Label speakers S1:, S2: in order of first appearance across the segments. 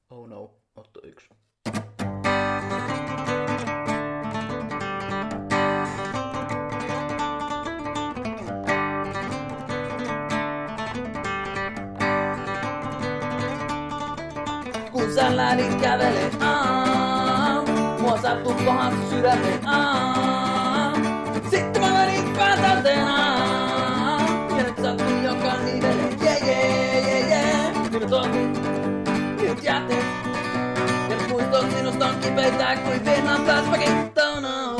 S1: Oh no, Otto 1.
S2: Kun sä lähdit kävelee, mua sattui pahaksi sydämeen, sitten mä menin päätälteen, ja nyt sattui joka niveleen, minut otit, minut jätit, ja nyt muistot sinusta on kipeitä kuin Vietnam flashbackit, oh no.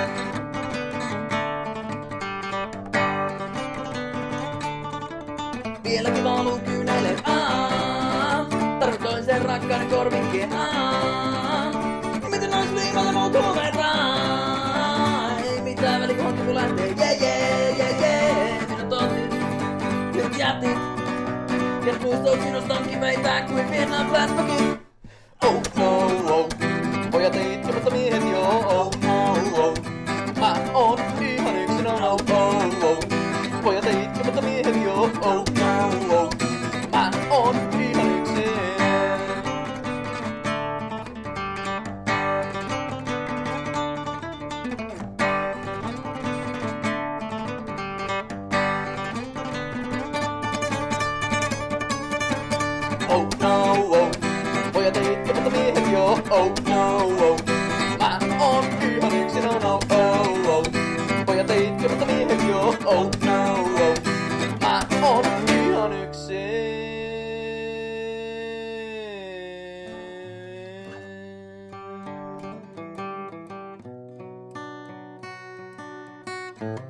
S2: Vieläkin valuu kyyneleet, tarvit toisen rakkauden korvikkeen, miten ois liimalla muut huumeetaan? Ei mitään väli kohti kun lähtee, minut otit, minut jätit, ja nyt muistot sinusta on kipeitä kuin Vietnam flashbackit.
S1: Oh no, oh. Pojat ei itke, mutta miehet joo, oh no, oh. Mä oon ihan yksin, oh no, oh, oh. Pojat ei itke, mutta miehet joo, oh no, oh. Mä oon ihan yksin. Oh no, oh. Pojat ei itke, mutta miehet joo, oh no, oh. Mä oon ihan yksin, oh no, oh, oh. Pojat ei itke, mutta miehet joo, oh no, oh. Mä oon ihan yksin.